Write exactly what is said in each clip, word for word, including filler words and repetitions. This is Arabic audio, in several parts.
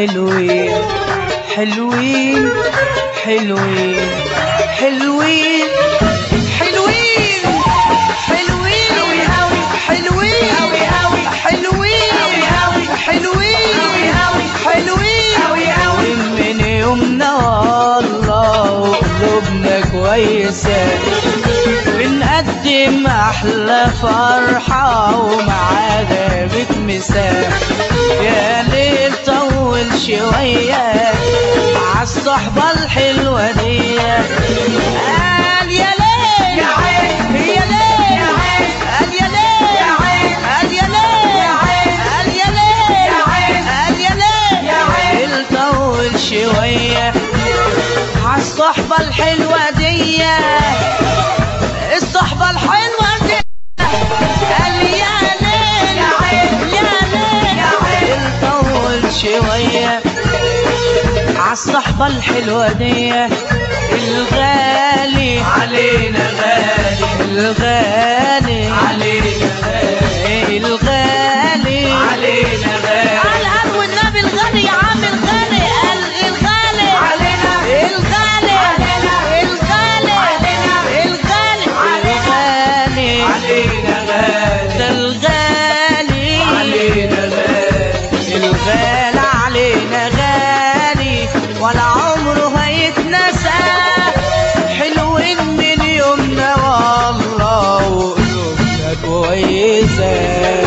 حلوين حلوين حلوين حلوين حلوين حلوين حلوين حلوين حلوين من يومنا والله وقلوبنا كويسة بنقدم أحلى فرحة ومعانا بتمساح يا ليل طول شوية عالصحبة الحلوة دي قال يا ليل يا عين يا ليل يا عين قال يا ليل يا عين قال يا ليل يا عين قال يا ليل يا عين قال يا ليل يا عين طول شوية عالصحبة الحلوة دي الصحبة الحلوة دي قال يا ليل يا عين يا ليل يا عين طول شوية عالصحبة الحلوة دي الغالي علينا غالي الغالي علينا غالي الغالي علينا غالي على الأرض والنبي الغالي يا عم الغالي قال الغالي علينا الغالي علينا الغالي علينا الغالي الغالي علينا غالي ده الغالي علينا غالي الغالي علينا غالي ولا عمره هيتنسى حلوين من يومنا والله وقلوبنا كويسة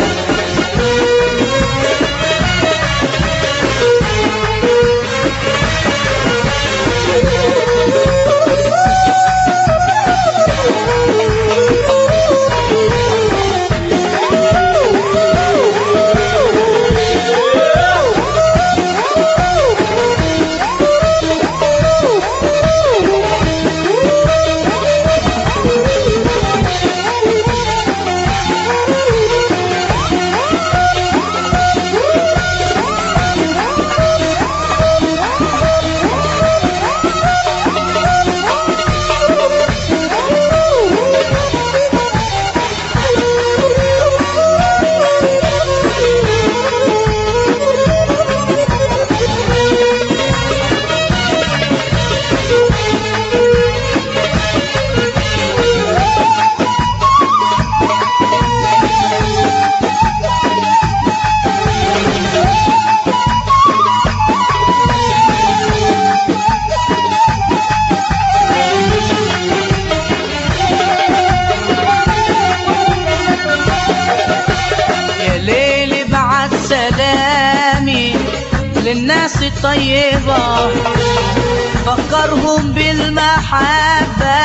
للناس الطيبة فكرهم بالمحبة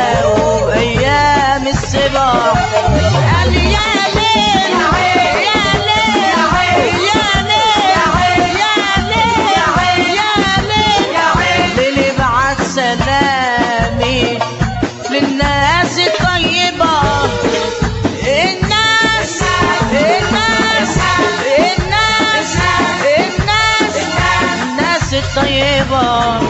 وأيام الصبا قال يا ليل يا ليل يا ليل يا ليل للي بعت سلامي للناس الطيبة الناس الناس الناس الناس الطيبة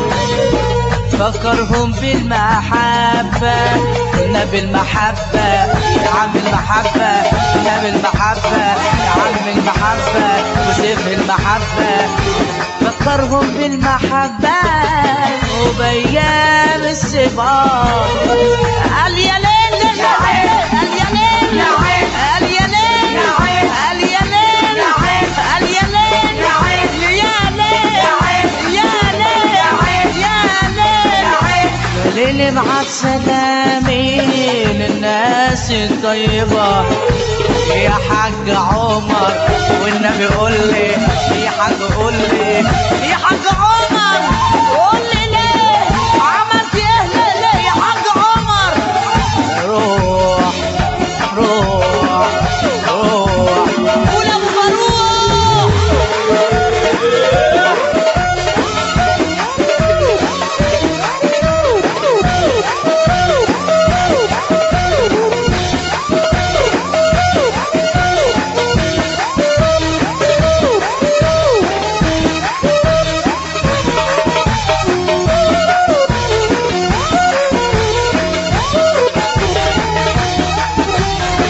فكرهم بالمحبة قلنا بالمحبة يا عم المحبة قلنا بالمحبة يا عم المحبة وسيف المحبة فكرهم بالمحبة وبأيام الصبا قال يا ليل يا عين قال يا ليل يا عين قال يا ليل يا عين قال يا ليل يا عين قال يا ليل يا عين يا ليل يا عين يا ليل يا عين يا ليل يا عين ليل بعت سلامي للناس الطيبة يا حاج عمر والنبي قول لي يا حاج قول لي يا حاج عمر قول لي ليه عملت ايه ليه يا حاج عمر روح روح روح قول ابو فاروق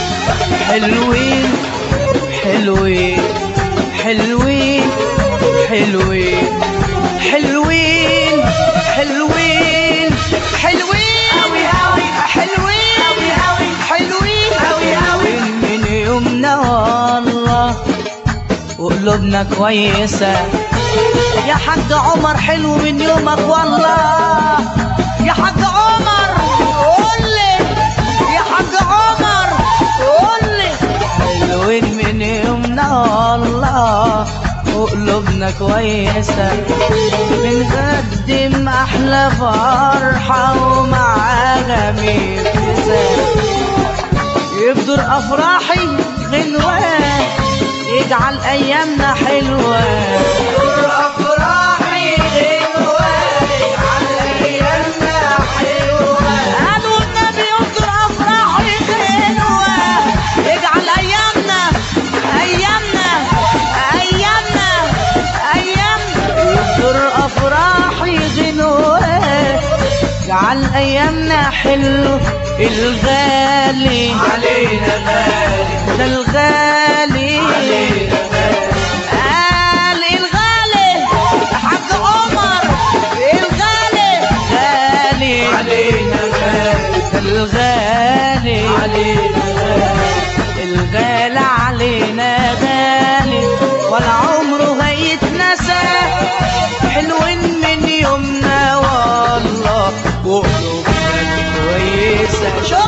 حلوين حلوين حلوين حلوين حلوين حلوين حلوين أوي أوي حلوين أوي حلوين أوي أوي من يومنا والله وقلوبنا كويسة يا حاج عمر حلو من يومك والله يا حاج عمر قولي يا حاج عمر قولي حلوين من يومنا والله وقلوبنا كويسة بنقدم أحلى فرحة ومع جميل يبدر أفراحي غنوة يجعل أيامنا حلوة يبدر أفراحي غنوة يجعل أيامنا حلوة قالوا النبي يبدر أفراحي غنوة يجعل أيامنا أيامنا أيامنا أيامنا يبدر أفراحي غنوة يجعل أيامنا حلو الغالي علينا غالي ده الغالي علينا غالي الغالي حاج عمر الغالي غالي علينا غالي الغالي علينا غالي الغالي علينا غالي ولا عمره هيتنسى حلوين من يومنا والله وقلوبنا كويسة